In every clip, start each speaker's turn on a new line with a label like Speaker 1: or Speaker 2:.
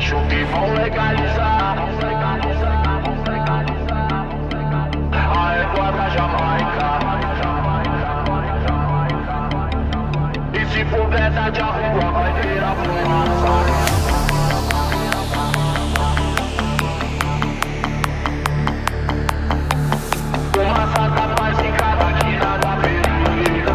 Speaker 1: Acho que vão legalizar a égua da Jamaica. E se for verdade, a rua vai virar fumaça. Fumaça da paz em cada quina da periferia.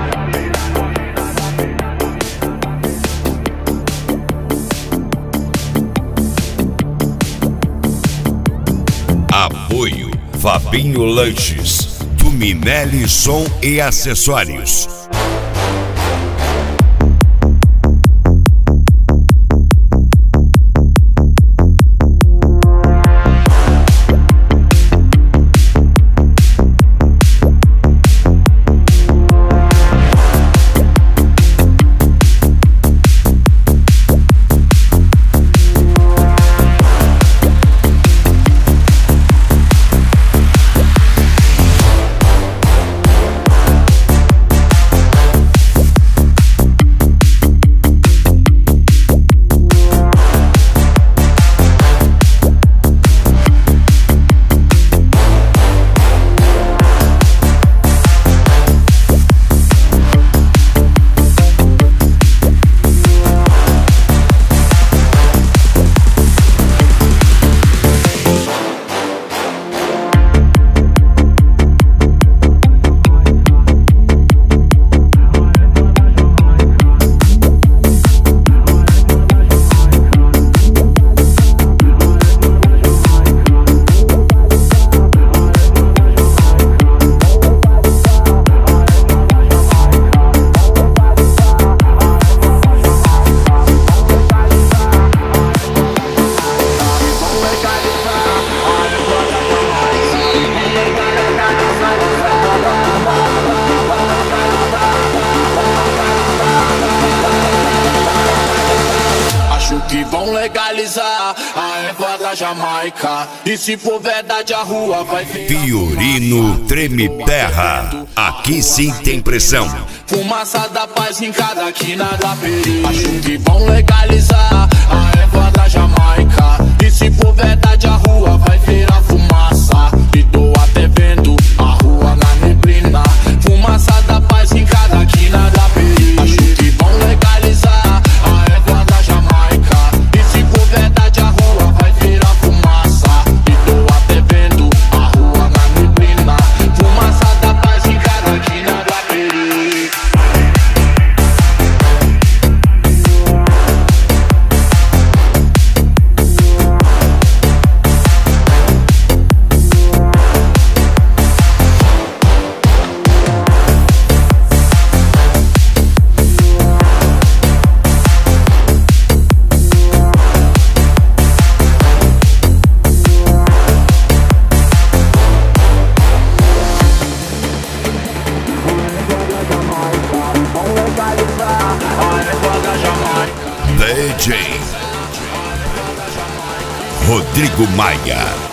Speaker 2: Apoio Fabinho Lanches, do Minelli Som e Acessórios.
Speaker 1: Que vão legalizar a égua da Jamaica. E se for verdade, a rua vai virar
Speaker 2: Fiorino Treme Terra, aqui sim tem pressão.
Speaker 1: Fumaça da paz em cada quina da periferia. Acho que vão legalizar a égua da Jamaica. E se for verdade, a rua vai virar fumaça. E tô até vendo a rua na neblina. Fumaça da paz em cada quina da periferia. Acho que vão legalizar a égua da Jamaica. E se for verdade, a rua vai virar fumaça. E tô até vendo a rua na neblina. Fumaça da paz em cada quina da periferia.
Speaker 2: DJ Rodrigo Maia.